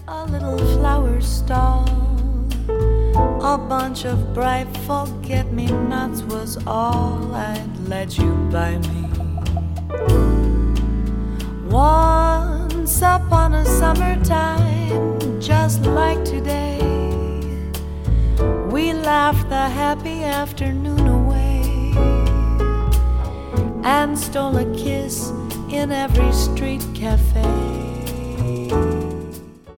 a little flower stall. A bunch of bright forget-me-nots was all I'd let you buy me. Once upon a summertime, just like today, we laughed the happy afternoon away and stole a kiss in every street cafe.